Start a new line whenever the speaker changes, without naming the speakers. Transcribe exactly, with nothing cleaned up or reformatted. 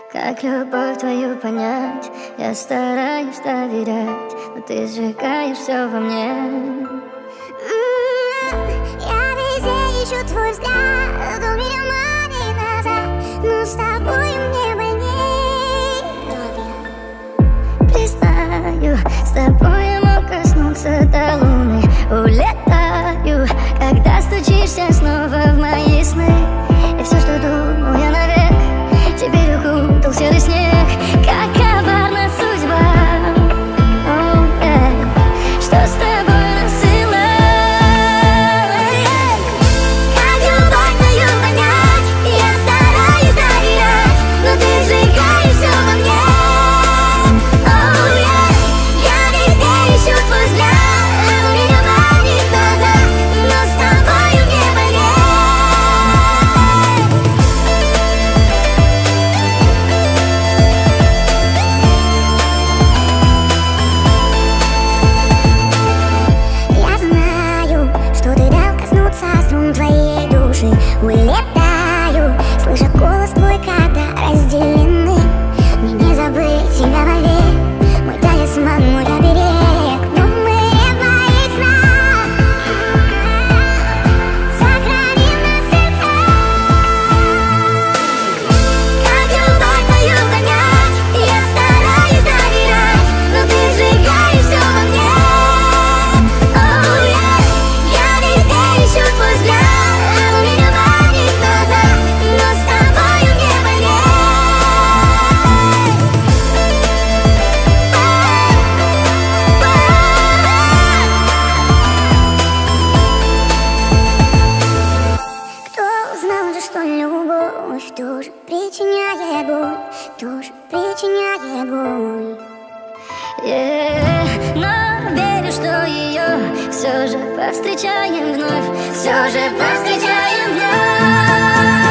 Как любовь твою понять? Я стараюсь доверять, но ты сжигаешь все во мне.
Я везде ищу твой взгляд, он меня манит назад, но с тобой мне больней.
Признаю, с тобой я мог коснуться до луны. Улетаю, когда стучишься снова в мои сны. И все, что думал я навек, теперь укутал серый снег. Как коварна судьба, oh, yeah. Что с тобой насыла?
Как любовь твою понять? Я стараюсь доверять, но ты сжигаешь все во мне. Oh, yeah. Я везде ищу твой взгляд, он меня манит назад, но с тобою мне больней. Я знаю, что ты дал коснуться струн твоей души. Улетаю, слыша голос твой, когда разделены. Мне не забыть тебя вовек, мой талисман, мой оберег. Но мы в моих снах сохраним на сердцах. Как любовь твою понять? Я стараюсь доверять, но ты сжигаешь все во мне. Oh, yeah. Я везде ищу твой взгляд, он меня манит назад, но с тобою мне больней. Кто знал же, что любовь тоже причиняет боль, тоже причиняет боль.
Yeah. Но верю, что ее все же повстречаем вновь, все же повстречаем вновь.